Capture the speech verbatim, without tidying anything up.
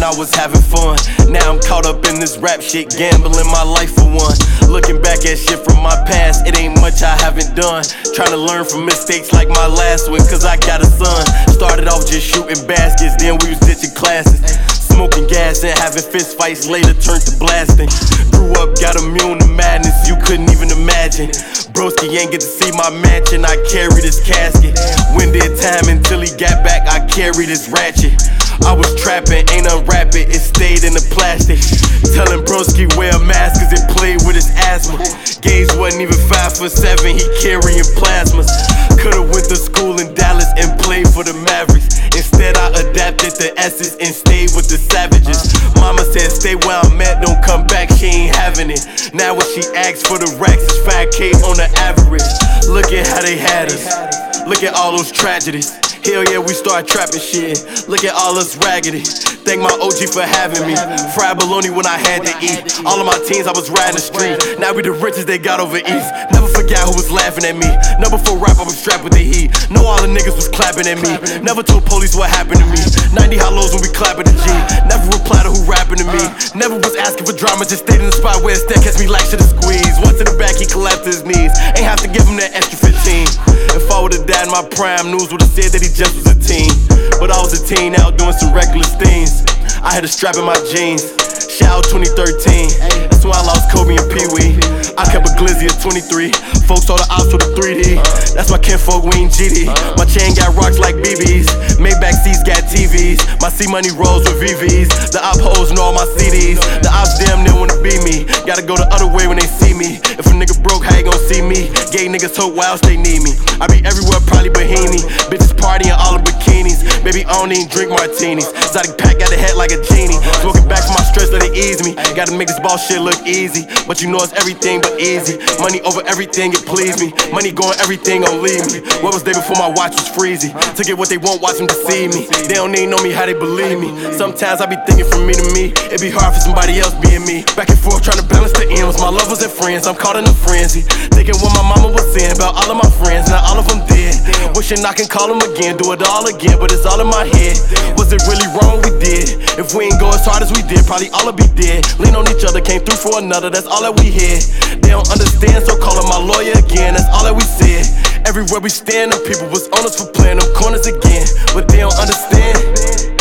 I was having fun. Now I'm caught up in this rap shit, gambling my life for one. Looking back at shit from my past, it ain't much I haven't done. Trying to learn from mistakes like my last one, cause I got a son. Started off just shooting baskets, then we was ditching classes. Smoking gas and having fist fights, later turned to blasting. Grew up, got immune to madness, you couldn't even imagine. Broski ain't get to see my mansion, I carried his casket. When did time until he got back, I carried his ratchet. I was trapping, ain't unwrapping, it stayed in the plastic. Telling Broski wear a mask cause it played with his asthma. Gage wasn't even five foot seven, he carrying plasmas. Could've went to school in Dallas and played for the Mavericks. Instead I adapted to Essex and stayed with the Savages. Mama said stay where I'm at, don't come back, she ain't having it. Now when she asks for the racks, it's five K on the average. Look at how they had us, look at all those tragedies. Hell yeah, we start trapping shit. Look at all us raggedy. Thank my O G for having me. Fried bologna when I had to eat. All of my teens, I was riding the street. Now we the richest they got over east. Never forgot who was laughing at me. Never for rap, I was strapped with the heat. Know all the niggas was clapping at me. Never told police what happened to me. ninety hollows when we clapping the G. Never replied to who rapping to me. Never was asking for drama, just stayed in the spot where instead catch me like shit to squeeze. Once in the back, he collapsed to his knees. Ain't have to give him that extra fifteen. If I would've died in my prime, news would've said that he just was a teen. But I was a teen out doing some reckless things. I had a strap in my jeans. Shout out twenty thirteen, that's when I lost Kobe and Pee Wee. I kept a glizzy at twenty-three. Folks saw the ops with a three D. That's my kinfolk, we ain't G D. My chain got rocks like B Bs. Maybach seats got T Vs. My C-Money rolls with V Vs. The op hoes know all my C Ds. The ops damn near wanna be me. Gotta go the other way when they see me. If a nigga broke, how you gon' see me? Gay niggas hope why else they need me. I be everywhere, probably Bahini. Bitches partying all in bikinis. Baby, I don't even drink martinis. Exotic pack got a head like a genie. Smoking back from my stress, let it ease me. Gotta make this ball shit look easy. But you know it's everything but easy. Money over everything, it please me. Money going, everything gon' leave me. What was day before my watch was freezy? To get what they want, watch them deceive me. They don't even know me how they believe me. Sometimes I be thinking from me to me. It be hard for somebody else being me. Back and forth trying to balance the ends. My lovers and friends, I'm caught in a frenzy. Thinking what my mama was saying about all of my friends, now all of them dead. Wishing I can call them again, do it all again, but it's all in my head. Was it really wrong we did? If we ain't go as hard as we did, probably all will be dead. Lean on each other, came through for another, that's all that we hear. They don't understand, so call him my lawyer again, that's all that we said. Everywhere we stand, them people was on us for playing them corners again, but they don't understand.